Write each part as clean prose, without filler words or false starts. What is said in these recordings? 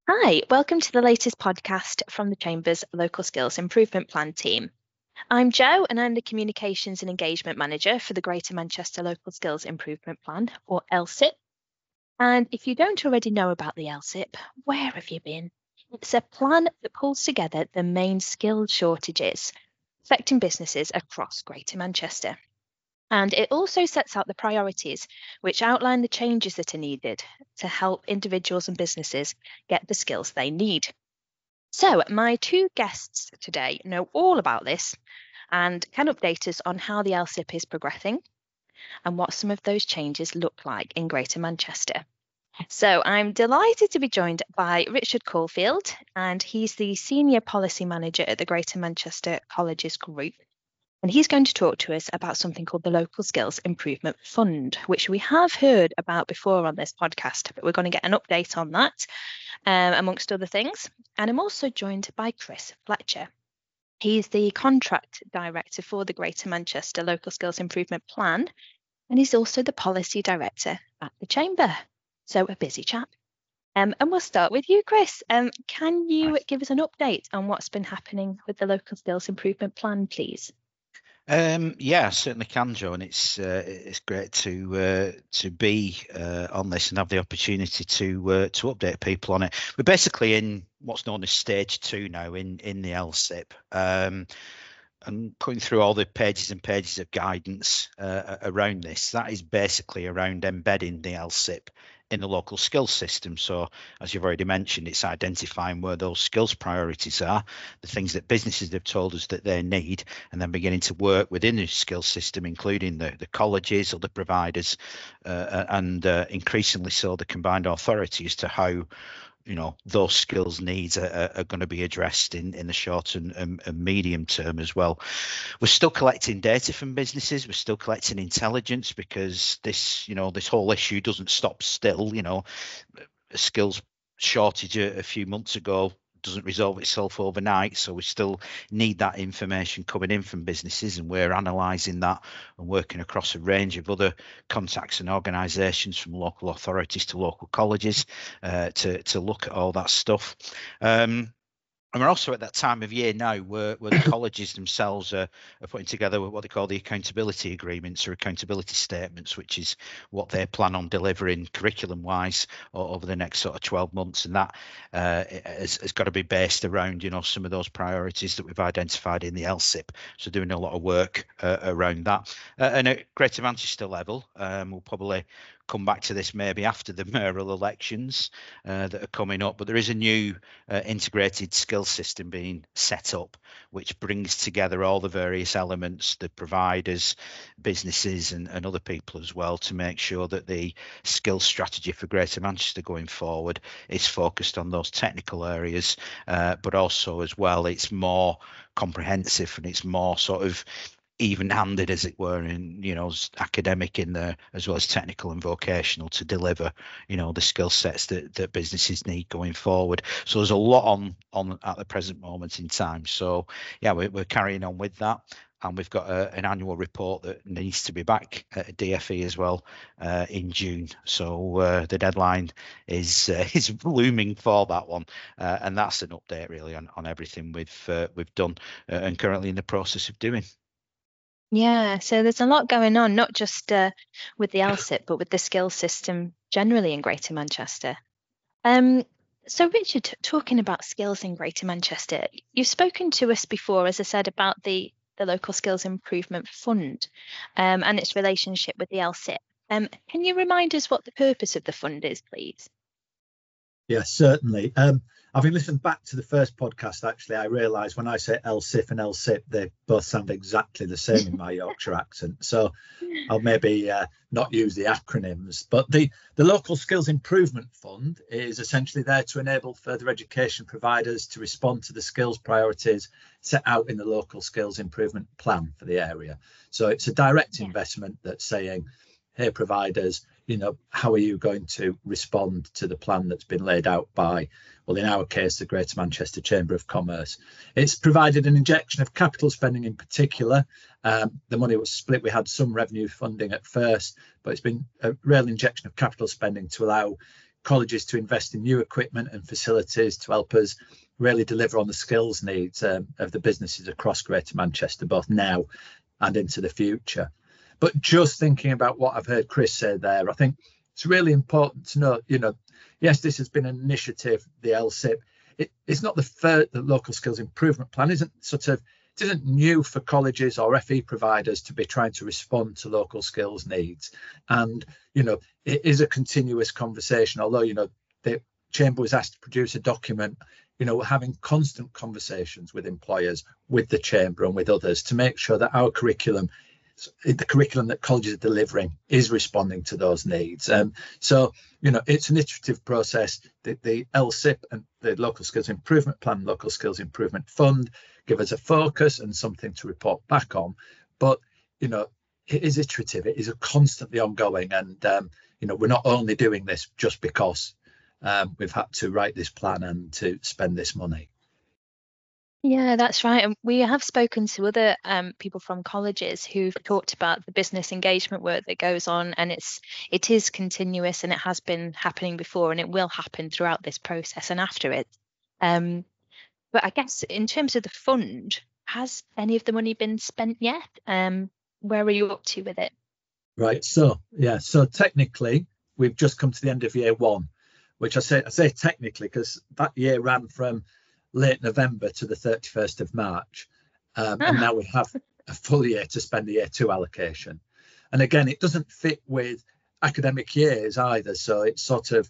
Hi, welcome to the latest podcast from the Chamber's Local Skills Improvement Plan team. I'm Jo, and I'm the Communications and Engagement Manager for the Greater Manchester Local Skills Improvement Plan, or LSIP. And if you don't already know about the LSIP, where have you been? It's a plan that pulls together the main skills shortages affecting businesses across Greater Manchester. And it also sets out the priorities, which outline the changes that are needed to help individuals and businesses get the skills they need. So, my two guests today know all about this and can update us on how the LSIP is progressing and what some of those changes look like in Greater Manchester. So, I'm delighted to be joined by Richard Caulfield, and he's the Senior Policy Manager at the Greater Manchester Colleges Group. And he's going to talk to us about something called the Local Skills Improvement Fund, which we have heard about before on this podcast, but we're going to get an update on that, amongst other things. And I'm also joined by Chris Fletcher. He's the Contract Director for the Greater Manchester Local Skills Improvement Plan, and he's also the Policy Director at the Chamber. So a busy chap. And we'll start with you, Chris. Can you give us an update on what's been happening with the Local Skills Improvement Plan, please? Yeah, I certainly can, Jo, and it's great to be on this and have the opportunity to update people on it. We're basically in what's known as stage 2 now in the LSIP, and putting through all the pages and pages of guidance around this. That is basically around embedding the LSIP in the local skills system. So as you've already mentioned, it's identifying where those skills priorities are, the things that businesses have told us that they need, and then beginning to work within the skills system, including the colleges or the providers, and increasingly so the combined authority as to how those skills needs are going to be addressed in the short and medium term as well. We're still collecting data from businesses. We're still collecting intelligence because this whole issue doesn't stop still. A skills shortage a few months ago doesn't resolve itself overnight, so we still need that information coming in from businesses, and we're analysing that and working across a range of other contacts and organisations, from local authorities to local colleges, to look at all that stuff. And we're also at that time of year now where the colleges themselves are putting together what they call the accountability agreements or accountability statements, which is what they plan on delivering curriculum-wise over the next sort of 12 months. And that has got to be based around, some of those priorities that we've identified in the LSIP. So doing a lot of work around that. And at Greater Manchester level, we'll probably come back to this maybe after the mayoral elections that are coming up, but there is a new integrated skills system being set up, which brings together all the various elements, the providers, businesses and other people as well, to make sure that the skills strategy for Greater Manchester going forward is focused on those technical areas, but also as well it's more comprehensive and it's more sort of even-handed, as it were, in academic in there as well as technical and vocational, to deliver the skill sets that businesses need going forward. So there's a lot on at the present moment in time. So yeah, we're carrying on with that, and we've got an annual report that needs to be back at DFE as well in June. So the deadline is looming for that one, and that's an update really on everything we've done and currently in the process of doing. Yeah, so there's a lot going on, not just with the LSIP, but with the skills system generally in Greater Manchester. So Richard, talking about skills in Greater Manchester, you've spoken to us before, as I said, about the Local Skills Improvement Fund and its relationship with the LSIP. Can you remind us what the purpose of the fund is, please? Yes, certainly. Having listened back to the first podcast, actually, I realised when I say LSIP and LSIP, they both sound exactly the same in my Yorkshire accent. So I'll maybe not use the acronyms. But the Local Skills Improvement Fund is essentially there to enable further education providers to respond to the skills priorities set out in the Local Skills Improvement Plan for the area. So it's a direct investment that's saying, hey, providers, how are you going to respond to the plan that's been laid out by, well, in our case, the Greater Manchester Chamber of Commerce? It's provided an injection of capital spending in particular. The money was split. We had some revenue funding at first, but it's been a real injection of capital spending to allow colleges to invest in new equipment and facilities to help us really deliver on the skills needs of the businesses across Greater Manchester, both now and into the future. But just thinking about what I've heard Chris say there, I think it's really important to note, yes, this has been an initiative, the LSIP. It's not the local skills improvement plan isn't new for colleges or FE providers to be trying to respond to local skills needs. And, it is a continuous conversation, although, the Chamber was asked to produce a document, we're having constant conversations with employers, with the Chamber and with others to make sure that our curriculum, the curriculum that colleges are delivering, is responding to those needs. So, it's an iterative process. The LSIP and the Local Skills Improvement Plan, Local Skills Improvement Fund give us a focus and something to report back on. But, it is iterative. It is a constantly ongoing. And, we're not only doing this just because we've had to write this plan and to spend this money. Yeah, that's right. And we have spoken to other people from colleges who've talked about the business engagement work that goes on, and it is continuous, and it has been happening before, and it will happen throughout this process and after it. But I guess in terms of the fund, has any of the money been spent yet? Where are you up to with it? Right. So technically, we've just come to the end of year one, which I say technically because that year ran from late November to the 31st of March. And now we have a full year to spend the year two allocation. And again, it doesn't fit with academic years either. So it's sort of,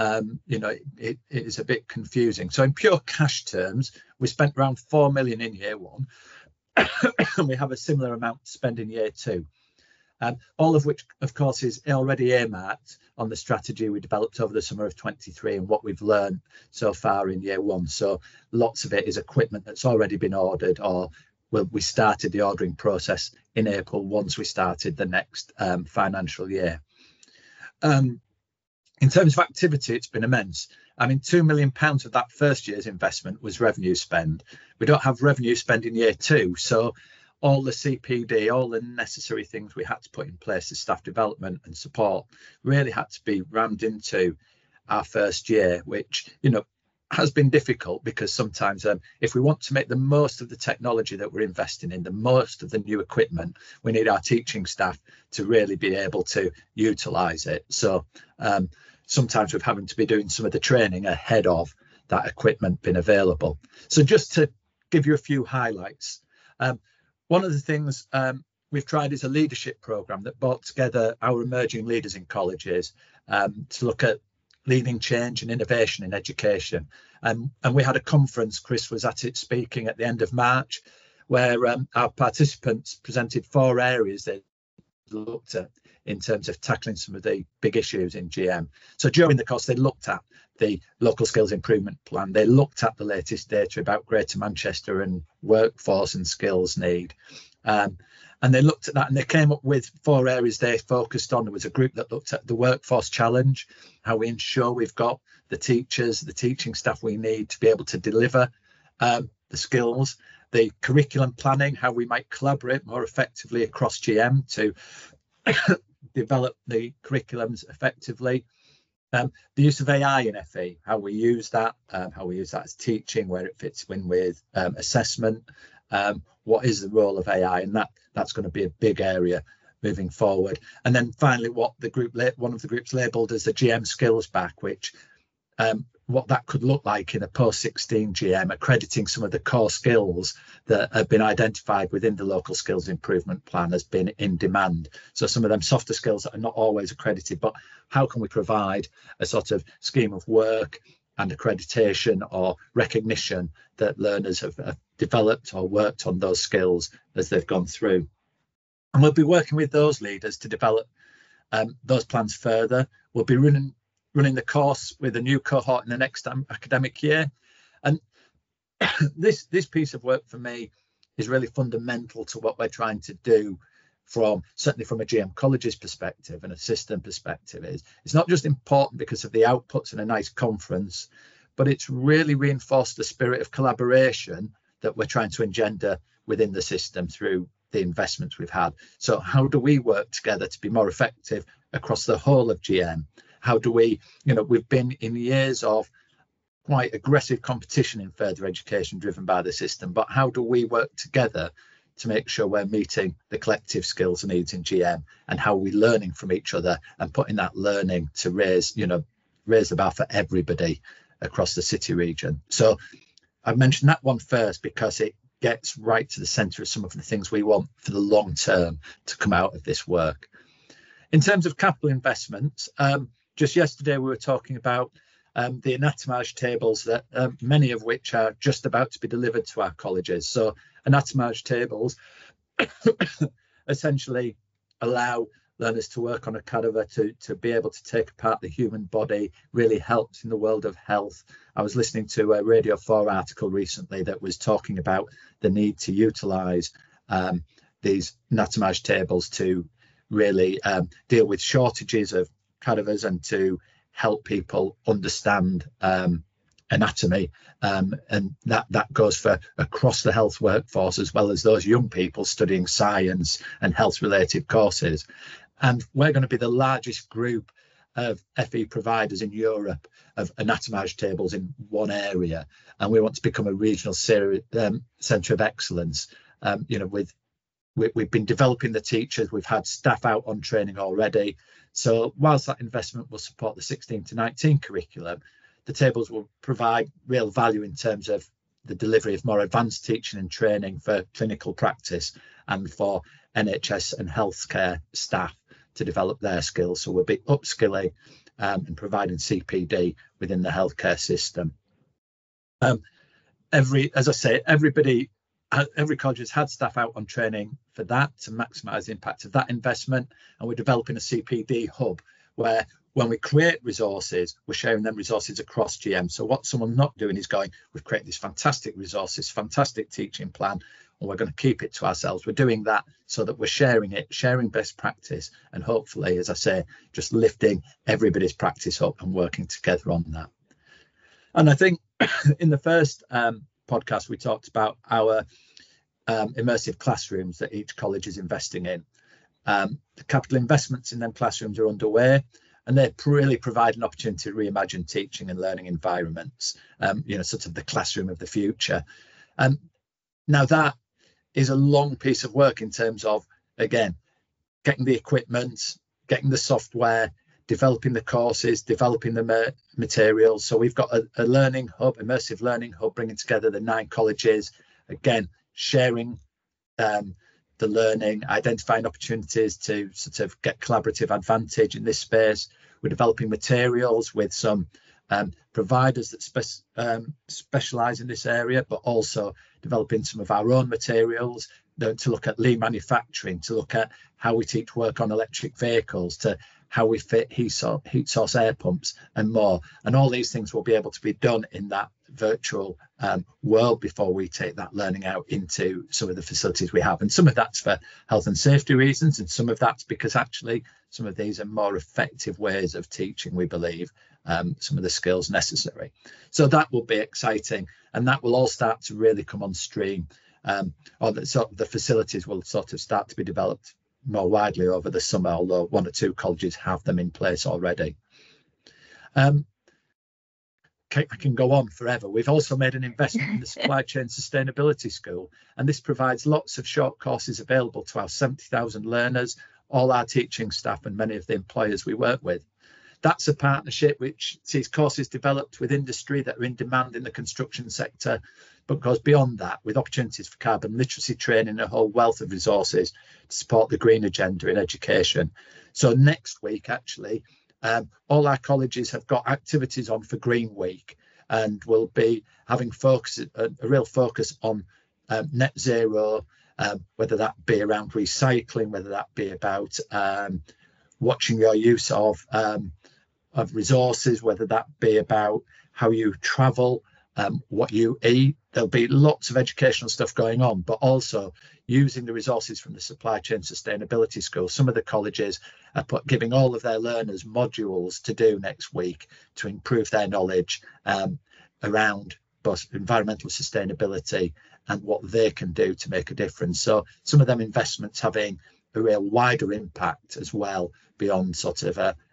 it is a bit confusing. So in pure cash terms, we spent around 4 million in year one. And we have a similar amount to spend in year two. All of which, of course, is already earmarked on the strategy we developed over the summer of 23 and what we've learned so far in year one. So lots of it is equipment that's already been ordered, or we started the ordering process in April once we started the next financial year. In terms of activity, it's been immense. I mean, £2 million of that first year's investment was revenue spend. We don't have revenue spend in year two, so all the CPD, all the necessary things we had to put in place as staff development and support really had to be rammed into our first year, which, has been difficult because sometimes if we want to make the most of the technology that we're investing in, the most of the new equipment, we need our teaching staff to really be able to utilise it. So sometimes we're having to be doing some of the training ahead of that equipment being available. So just to give you a few highlights, one of the things we've tried is a leadership programme that brought together our emerging leaders in colleges to look at leading change and innovation in education. And we had a conference, Chris was at it speaking at the end of March, where our participants presented 4 areas they looked at in terms of tackling some of the big issues in GM. So during the course, they looked at the Local Skills Improvement Plan. They looked at the latest data about Greater Manchester and workforce and skills need. And they looked at that and they came up with 4 areas they focused on. There was a group that looked at the workforce challenge, how we ensure we've got the teachers, the teaching staff we need to be able to deliver the skills, the curriculum planning, how we might collaborate more effectively across GM to develop the curriculums effectively. The use of AI in FE, how we use that as teaching, where it fits in with assessment, what is the role of AI, and that's going to be a big area moving forward. And then finally, what one of the groups labelled as the GM skills back, which what that could look like in a post-16 GM, accrediting some of the core skills that have been identified within the Local Skills Improvement Plan as being in demand. So some of them softer skills that are not always accredited, but how can we provide a sort of scheme of work and accreditation or recognition that learners have developed or worked on those skills as they've gone through. And we'll be working with those leaders to develop those plans further. We'll be running the course with a new cohort in the next academic year. And this piece of work for me is really fundamental to what we're trying to do, certainly from a GM college's perspective and a system perspective. It's not just important because of the outputs and a nice conference, but it's really reinforced the spirit of collaboration that we're trying to engender within the system through the investments we've had. So how do we work together to be more effective across the whole of GM? How do we, we've been in years of quite aggressive competition in further education driven by the system, but how do we work together to make sure we're meeting the collective skills needs in GM, and how are we learning from each other and putting that learning to raise the bar for everybody across the city region. So I mentioned that one first because it gets right to the centre of some of the things we want for the long term to come out of this work. In terms of capital investments, just yesterday we were talking about the anatomage tables, that many of which are just about to be delivered to our colleges. So anatomage tables essentially allow learners to work on a cadaver, to be able to take apart the human body, really helps in the world of health. I was listening to a Radio 4 article recently that was talking about the need to utilise these anatomage tables to really deal with shortages of cadavers and to help people understand anatomy, and that goes for across the health workforce, as well as those young people studying science and health related courses. And we're going to be the largest group of FE providers in Europe of anatomage tables in one area, and we want to become a regional centre of excellence. We've been developing the teachers, we've had staff out on training already. So whilst that investment will support the 16 to 19 curriculum, the tables will provide real value in terms of the delivery of more advanced teaching and training for clinical practice and for NHS and healthcare staff to develop their skills. So we'll be upskilling and providing CPD within the healthcare system. Every college has had staff out on training for that, to maximise the impact of that investment, and we're developing a CPD hub where when we create resources, we're sharing them resources across GM. So what someone's not doing is going, we've created these fantastic resources, fantastic teaching plan, and we're going to keep it to ourselves. We're doing that so that we're sharing it, sharing best practice, and hopefully, as I say, just lifting everybody's practice up and working together on that. And I think in the first podcast, we talked about our immersive classrooms that each college is investing in. The capital investments in them classrooms are underway, and they really provide an opportunity to reimagine teaching and learning environments, sort of the classroom of the future. Now that is a long piece of work in terms of, again, getting the equipment, getting the software, developing the courses, developing the materials. So we've got a learning hub, immersive learning hub, bringing together the 9 colleges, again, sharing the learning, identifying opportunities to sort of get collaborative advantage in this space. We're developing materials with some providers that specialise in this area, but also developing some of our own materials to look at lean manufacturing, to look at how we teach work on electric vehicles, to how we fit heat source air pumps and more. And all these things will be able to be done in that virtual world before we take that learning out into some of the facilities we have. And some of that's for health and safety reasons, and some of that's because actually some of these are more effective ways of teaching, we believe, some of the skills necessary. So that will be exciting, and that will all start to really come on stream, or the facilities will sort of start to be developed more widely over the summer, although 1 or 2 colleges have them in place already. I can go on forever. We've also made an investment in the Supply Chain Sustainability School, and this provides lots of short courses available to our 70,000 learners, all our teaching staff, and many of the employers we work with. That's a partnership which sees courses developed with industry that are in demand in the construction sector, but goes beyond that with opportunities for carbon literacy training and a whole wealth of resources to support the green agenda in education. So next week, actually, all our colleges have got activities on for Green Week, and we'll be having a real focus on net zero, whether that be around recycling, whether that be about watching your use of resources, whether that be about how you travel, what you eat. There'll be lots of educational stuff going on, but also using the resources from the Supply Chain Sustainability School. Some of the colleges are giving all of their learners modules to do next week to improve their knowledge around both environmental sustainability and what they can do to make a difference. So some of them investments having a real wider impact as well, beyond sort of a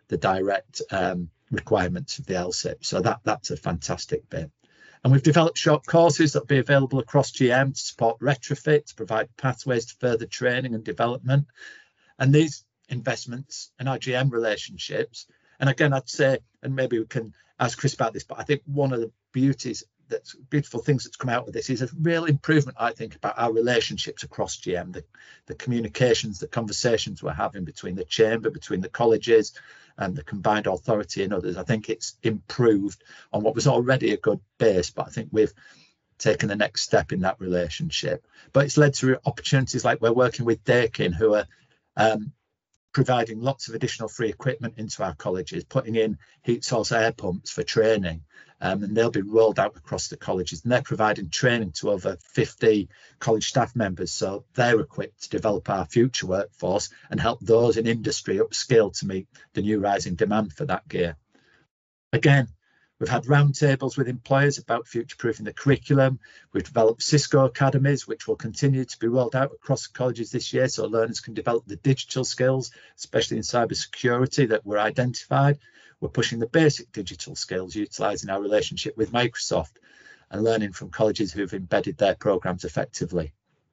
the direct requirements of the LSIP. So that's a fantastic bit. And we've developed short courses that will be available across GM to support retrofit, to provide pathways to further training and development. And these investments in our GM relationships, and again, I'd say, and maybe we can ask Chris about this, but I think one of the beautiful things that's come out of this is a real improvement, I think, about our relationships across GM, the communications, the conversations we're having between the chamber, between the colleges and the combined authority and others. I think it's improved on what was already a good base, but I think we've taken the next step in that relationship. But it's led to opportunities like we're working with Dakin, who are providing lots of additional free equipment into our colleges, putting in heat source air pumps for training, and they'll be rolled out across the colleges, and they're providing training to over 50 college staff members, so they're equipped to develop our future workforce and help those in industry upskill to meet the new rising demand for that gear. Again, we've had roundtables with employers about future-proofing the curriculum. We've developed Cisco academies, which will continue to be rolled out across the colleges this year, so learners can develop the digital skills, especially in cybersecurity, that were identified. We're pushing the basic digital skills, utilising our relationship with Microsoft and learning from colleges who've embedded their programmes effectively.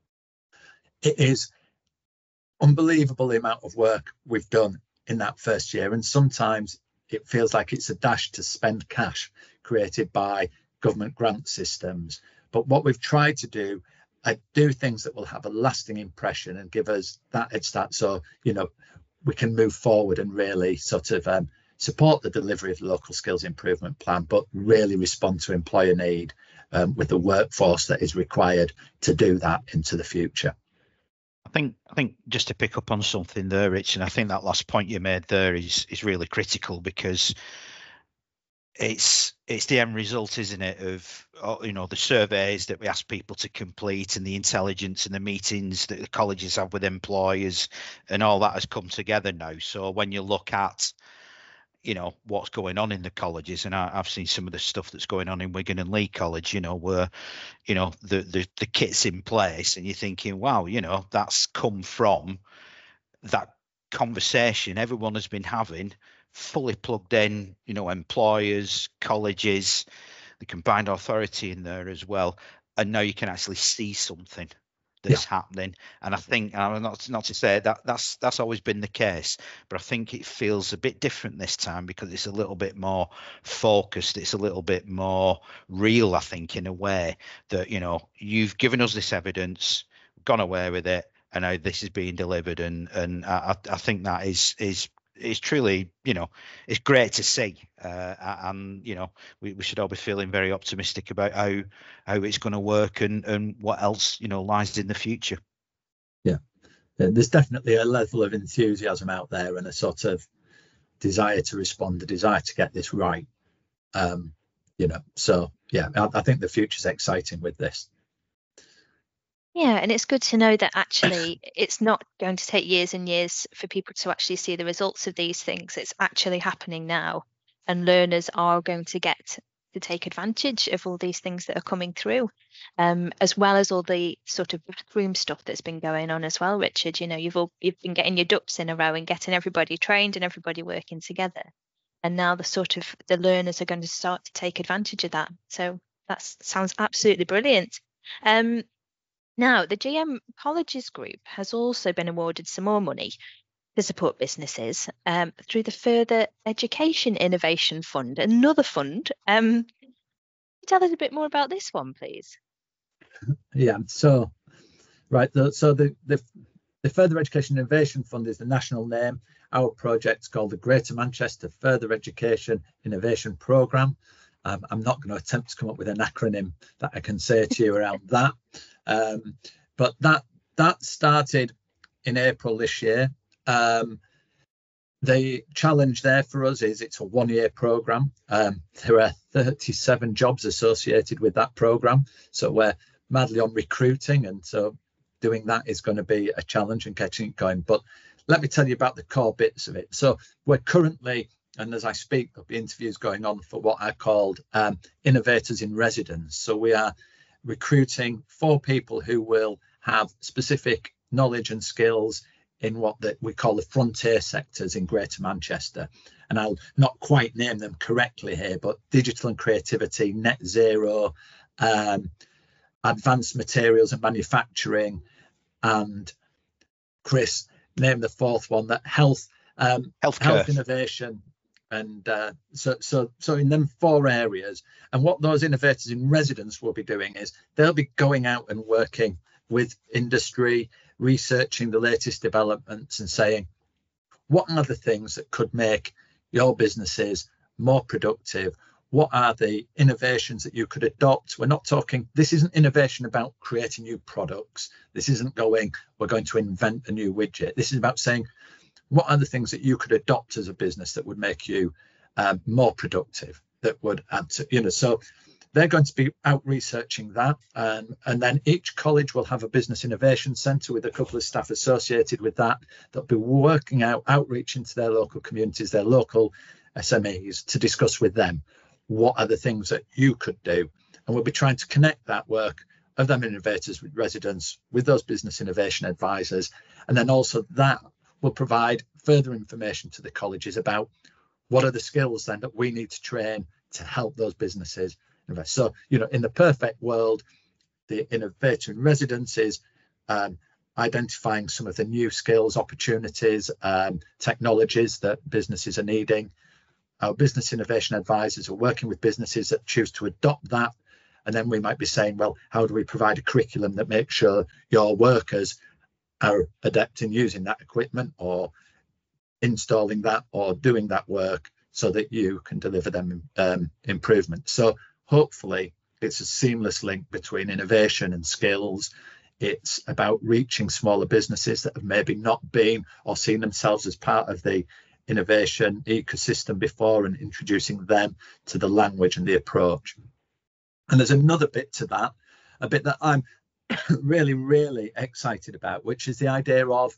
It is unbelievable the amount of work we've done in that first year, and sometimes it feels like it's a dash to spend cash created by government grant systems. But what we've tried to do, do things that will have a lasting impression and give us that head start, so we can move forward and really sort of support the delivery of the local skills improvement plan, but really respond to employer need with the workforce that is required to do that into the future. I think just to pick up on something there, Rich, and I think that last point you made there is really critical, because it's the end result, isn't it, of the surveys that we ask people to complete, and the intelligence and the meetings that the colleges have with employers, and all that has come together now. So when you look at what's going on in the colleges, and I've seen some of the stuff that's going on in Wigan and Leigh College, where the kit's in place, and you're thinking, wow, that's come from that conversation everyone has been having, fully plugged in, employers, colleges, the combined authority in there as well, and now you can actually see something that's happening. And I think, not to say that's always been the case, but I think it feels a bit different this time, because it's a little bit more focused, it's a little bit more real, I think, in a way that you've given us this evidence, gone away with it, and now this is being delivered, and I think that is truly, it's great to see, and we should all be feeling very optimistic about how it's going to work and what else lies in the future. Yeah, there's definitely a level of enthusiasm out there, and a sort of desire to respond, a desire to get this right. So yeah, I think the future's exciting with this. Yeah, and it's good to know that actually it's not going to take years and years for people to actually see the results of these things. It's actually happening now, and learners are going to get to take advantage of all these things that are coming through, as well as all the sort of backroom stuff that's been going on as well, Richard. You've been getting your ducks in a row and getting everybody trained and everybody working together, and now the learners are going to start to take advantage of that. So that sounds absolutely brilliant. Now, the GM Colleges Group has also been awarded some more money to support businesses through the Further Education Innovation Fund, another fund. Can you tell us a bit more about this one, please? Yeah, so the Further Education Innovation Fund is the national name. Our project's called the Greater Manchester Further Education Innovation Programme. I'm not going to attempt to come up with an acronym that I can say to you around that. But that started in April this year. The challenge there for us is it's a one-year programme. There are 37 jobs associated with that programme, so we're madly on recruiting, and so doing that is going to be a challenge and getting it going. But let me tell you about the core bits of it. So we're currently, and as I speak, there'll be interviews going on for what are called innovators in residence. So we are recruiting 4 people who will have specific knowledge and skills in what we call the frontier sectors in Greater Manchester. And I'll not quite name them correctly here, but digital and creativity, net zero, advanced materials and manufacturing, and Chris, name the fourth one, that health innovation. And so in them 4 areas. And what those innovators in residence will be doing is they'll be going out and working with industry, researching the latest developments and saying, what are the things that could make your businesses more productive? What are the innovations that you could adopt? We're not talking, this isn't innovation about creating new products. This isn't we're going to invent a new widget. This is about saying, what are the things that you could adopt as a business that would make you more productive, that would add to, so they're going to be out researching that. And then each college will have a business innovation centre with a couple of staff associated with that. They'll be working out outreach into their local communities, their local SMEs, to discuss with them what are the things that you could do. And we'll be trying to connect that work of them innovators with residents, with those business innovation advisors. And then also that will provide further information to the colleges about what are the skills then that we need to train to help those businesses invest. So, in the perfect world, the innovator in residence is identifying some of the new skills, opportunities, technologies that businesses are needing. Our business innovation advisors are working with businesses that choose to adopt that. And then we might be saying, well, how do we provide a curriculum that makes sure your workers are adept in using that equipment or installing that or doing that work so that you can deliver them improvement. So hopefully it's a seamless link between innovation and skills. It's about reaching smaller businesses that have maybe not been or seen themselves as part of the innovation ecosystem before, and introducing them to the language and the approach. And there's another bit to that, a bit that I'm really, really excited about, which is the idea of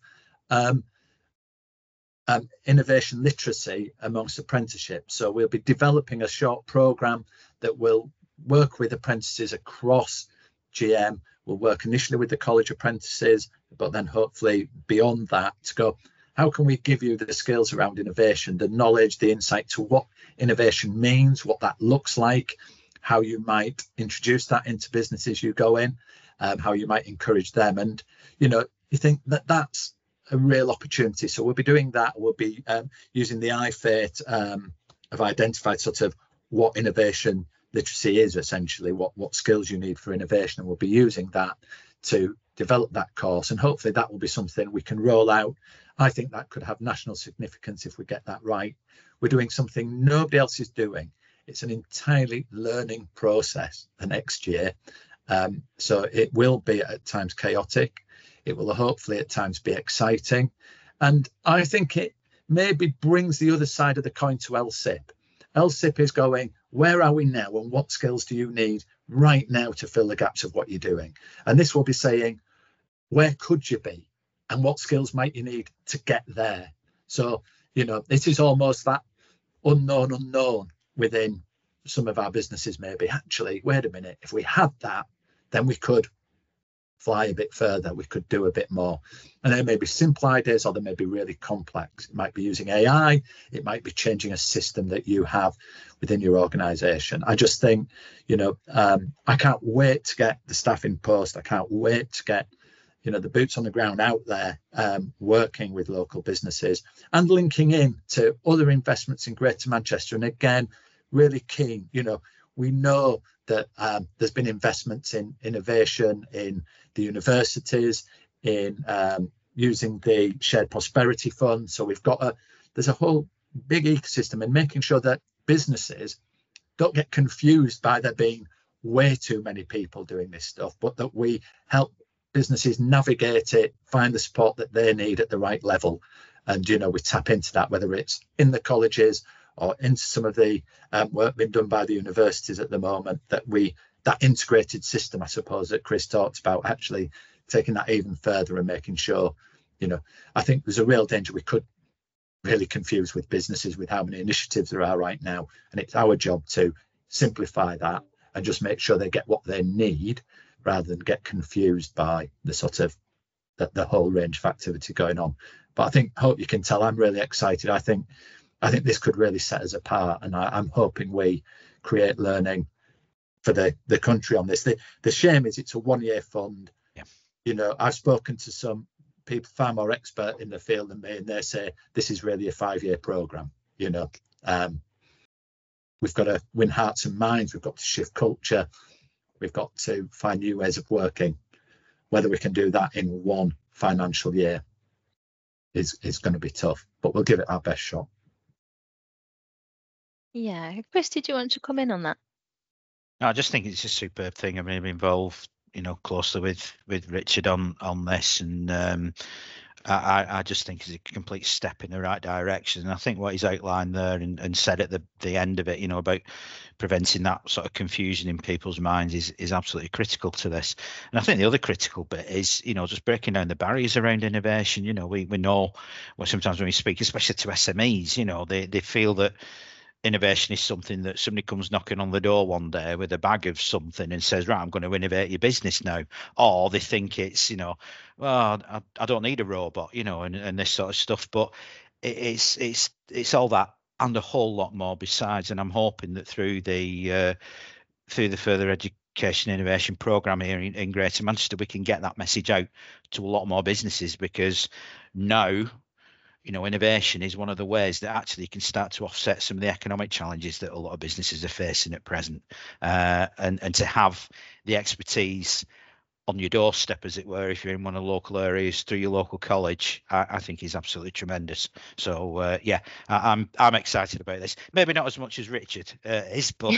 innovation literacy amongst apprenticeships. So we'll be developing a short program that will work with apprentices across GM. We'll work initially with the college apprentices, but then hopefully beyond that to go, how can we give you the skills around innovation, the knowledge, the insight to what innovation means, what that looks like, how you might introduce that into businesses you go in, how you might encourage them. And, you think that that's a real opportunity. So we'll be doing that. We'll be using the iFate have identified sort of what innovation literacy is, essentially, what skills you need for innovation. And we'll be using that to develop that course. And hopefully that will be something we can roll out. I think that could have national significance if we get that right. We're doing something nobody else is doing. It's an entirely learning process the next year. So it will be at times chaotic. It will hopefully at times be exciting. And I think it maybe brings the other side of the coin to LSIP. LSIP is going, where are we now and what skills do you need right now to fill the gaps of what you're doing? And this will be saying, where could you be and what skills might you need to get there? So, this is almost that unknown within some of our businesses. Maybe actually, wait a minute, if we had that, then we could fly a bit further, we could do a bit more. And there may be simple ideas or they may be really complex. It might be using AI, it might be changing a system that you have within your organization. I just think, I can't wait to get the staff in post. I can't wait to get, the boots on the ground out there, working with local businesses and linking in to other investments in Greater Manchester. And again, really keen, we know that there's been investments in innovation in the universities, in using the Shared Prosperity Fund. So there's a whole big ecosystem, and making sure that businesses don't get confused by there being way too many people doing this stuff, but that we help businesses navigate it, find the support that they need at the right level. And, we tap into that, whether it's in the colleges or into some of the work being done by the universities at the moment, that integrated system, I suppose, that Chris talked about, actually taking that even further and making sure, I think there's a real danger we could really confuse with businesses with how many initiatives there are right now. And it's our job to simplify that and just make sure they get what they need rather than get confused by the sort of the whole range of activity going on. But I hope you can tell I'm really excited. I think this could really set us apart, and I'm hoping we create learning for the country on this. The shame is it's a 1-year fund. Yeah. I've spoken to some people far more expert in the field than me, and they say this is really a 5-year program. We've got to win hearts and minds. We've got to shift culture. We've got to find new ways of working. Whether we can do that in 1 financial year is going to be tough, but we'll give it our best shot. Yeah, Chris, did you want to come in on that? No, I just think it's a superb thing. I mean, I'm involved, closely with Richard on this, and I just think it's a complete step in the right direction. And I think what he's outlined there and said at the end of it, about preventing that sort of confusion in people's minds is absolutely critical to this. And I think the other critical bit is, just breaking down the barriers around innovation. We know, well, sometimes when we speak, especially to SMEs, they feel that innovation is something that somebody comes knocking on the door one day with a bag of something and says, right, I'm going to innovate your business now. Or they think it's, well, I don't need a robot, and this sort of stuff. But it's all that and a whole lot more besides. And I'm hoping that through the further education innovation program here in Greater Manchester, we can get that message out to a lot more businesses, because now, innovation is one of the ways that actually can start to offset some of the economic challenges that a lot of businesses are facing at present. And to have the expertise on your doorstep, as it were, if you're in one of the local areas through your local college, I think is absolutely tremendous. So I'm excited about this. Maybe not as much as Richard is, but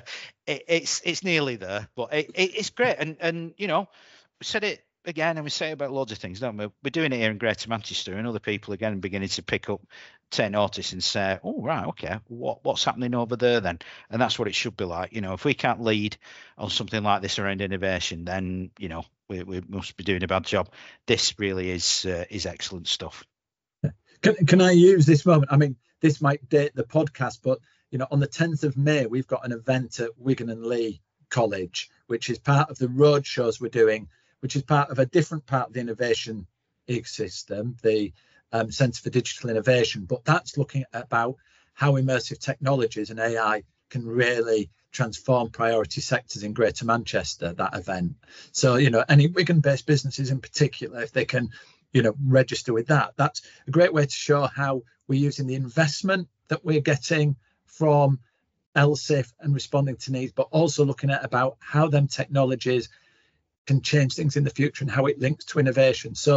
it's nearly there. But it's great, and we said it again, and we say it about loads of things, don't we? We're doing it here in Greater Manchester, and other people again beginning to take notice and say, oh, right, okay, what's happening over there then? And that's what it should be like. If we can't lead on something like this around innovation, then we must be doing a bad job. This really is excellent stuff. Can I use this moment? I mean, this might date the podcast, but on the 10th of May, we've got an event at Wigan and Lee College, which is part of the road shows we're doing, which is part of a different part of the innovation ecosystem, the Centre for Digital Innovation. But that's looking at about how immersive technologies and AI can really transform priority sectors in Greater Manchester, that event. So, any Wigan-based businesses in particular, if they can, register with that, that's a great way to show how we're using the investment that we're getting from LSIF and responding to needs, but also looking at about how them technologies can change things in the future and how it links to innovation. So,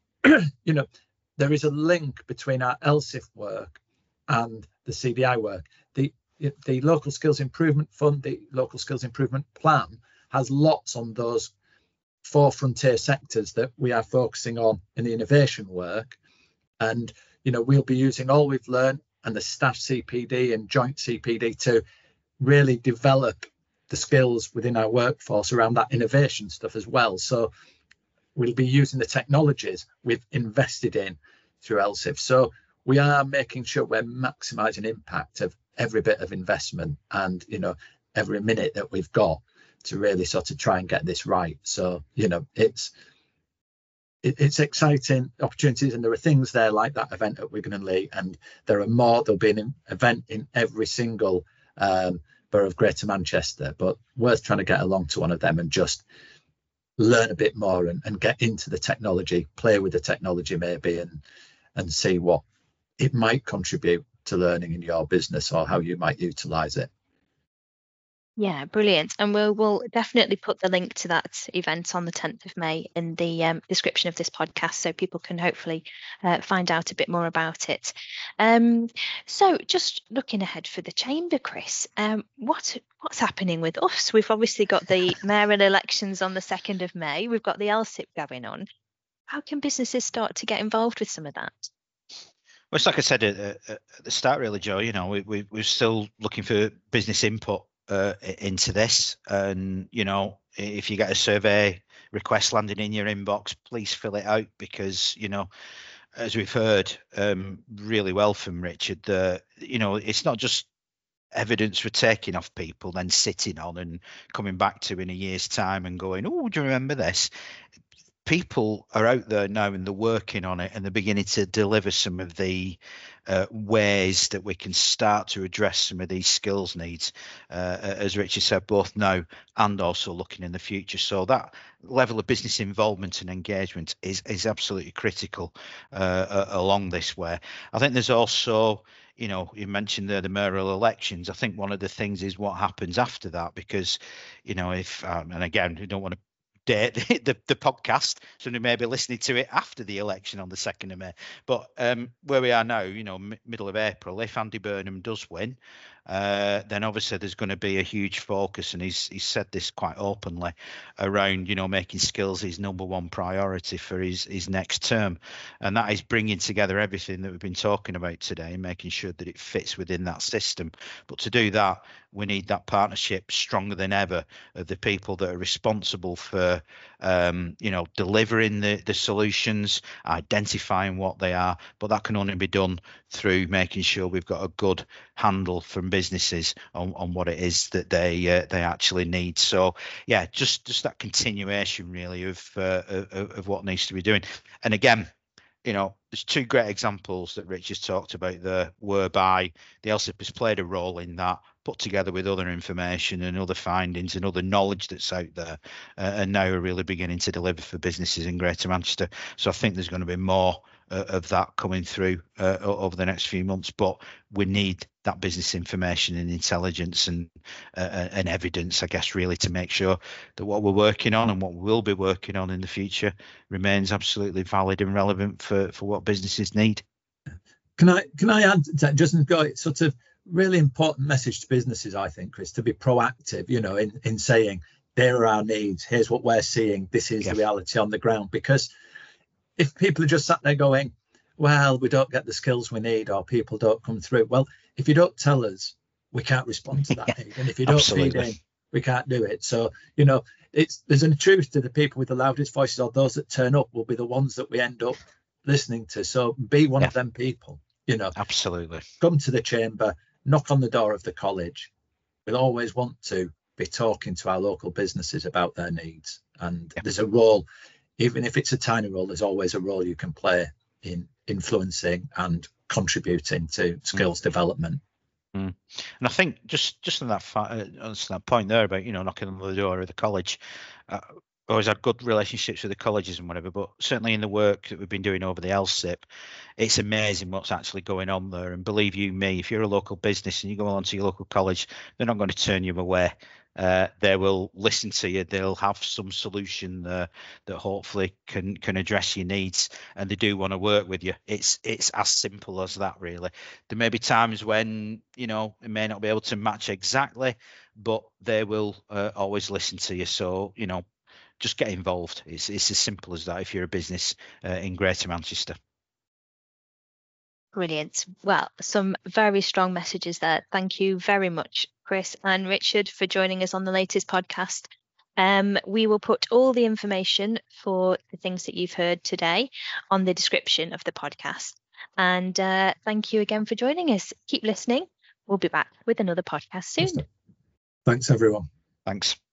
there is a link between our LSIF work and the CDI work. The Local Skills Improvement Fund, the Local Skills Improvement Plan, has lots on those 4 frontier sectors that we are focusing on in the innovation work. And, we'll be using all we've learned and the staff CPD and joint CPD to really develop the skills within our workforce around that innovation stuff as well. So we'll be using the technologies we've invested in through LSIF. So we are making sure we're maximising impact of every bit of investment and, every minute that we've got to really sort of try and get this right. So, it's exciting opportunities, and there are things there like that event at Wigan and Lee, and there are more. There'll be an event in every single borough of Greater Manchester, but worth trying to get along to one of them and just learn a bit more and get into the technology, play with the technology maybe, and see what it might contribute to learning in your business or how you might utilise it. Yeah, brilliant. And we'll definitely put the link to that event on the 10th of May in the description of this podcast, so people can hopefully find out a bit more about it. So just looking ahead for the Chamber, Chris, what's happening with us? We've obviously got the mayoral elections on the 2nd of May. We've got the LSIP going on. How can businesses start to get involved with some of that? Well, it's like I said at the start, really, Joe, we're still looking for business input into this, and if you get a survey request landing in your inbox, please fill it out, because as we've heard really well from Richard, it's not just evidence we're taking off people then sitting on and coming back to in a year's time and going, oh, do you remember this? people are out there now and they're working on it, and they're beginning to deliver some of the ways that we can start to address some of these skills needs, as Richard said, both now and also looking in the future. So that level of business involvement and engagement is absolutely critical along this way. I think there's also, you mentioned the mayoral elections. I think one of the things is what happens after that, because, if, and again, we don't want to date the podcast, so they may be listening to it after the election on the 2nd of May. But where we are now, middle of April, if Andy Burnham does win, then obviously there's going to be a huge focus, and he's said this quite openly, around making skills his number one priority for his next term, and that is bringing together everything that we've been talking about today and making sure that it fits within that system. But to do that, we need that partnership stronger than ever of the people that are responsible for delivering the solutions, identifying what they are. But that can only be done through making sure we've got a good handle from businesses on what it is that they actually need. So yeah, just that continuation really of what needs to be doing. And again, there's two great examples that Rich has talked about there, whereby the LSIP has played a role in that, put together with other information and other findings and other knowledge that's out there, and now are really beginning to deliver for businesses in Greater Manchester. So I think there's going to be more of that coming through over the next few months, but we need that business information and intelligence and evidence, I guess, really, to make sure that what we're working on and what we'll be working on in the future remains absolutely valid and relevant for what businesses need. Can I add to that? Just got it sort of really important message to businesses, I think, Chris, to be proactive, in saying there are our needs, here's what we're seeing, this is the reality on the ground. Because if people are just sat there going, well, we don't get the skills we need, or people don't come through, well, if you don't tell us, we can't respond to that need. And if you don't feed in, we can't do it. So, there's a truth to the people with the loudest voices, or those that turn up will be the ones that we end up listening to. So be one of them people, Absolutely. Come to the chamber, knock on the door of the college. We'll always want to be talking to our local businesses about their needs. And there's a role, even if it's a tiny role, there's always a role you can play in influencing and contributing to skills development. And I think just on that point there about knocking on the door of the college, always had good relationships with the colleges and whatever, but certainly in the work that we've been doing over the LSIP, it's amazing what's actually going on there. And believe you me, if you're a local business and you go on to your local college, they're not going to turn you away. They will listen to you. They'll have some solution there that hopefully can address your needs, and they do want to work with you. It's as simple as that, really. There may be times when it may not be able to match exactly, but they will always listen to you. So just get involved. It's as simple as that if you're a business in Greater Manchester. Brilliant. Well, some very strong messages there. Thank you very much, Chris and Richard, for joining us on the latest podcast. We will put all the information for the things that you've heard today on the description of the podcast. And thank you again for joining us. Keep listening. We'll be back with another podcast soon. Thanks, everyone. Thanks.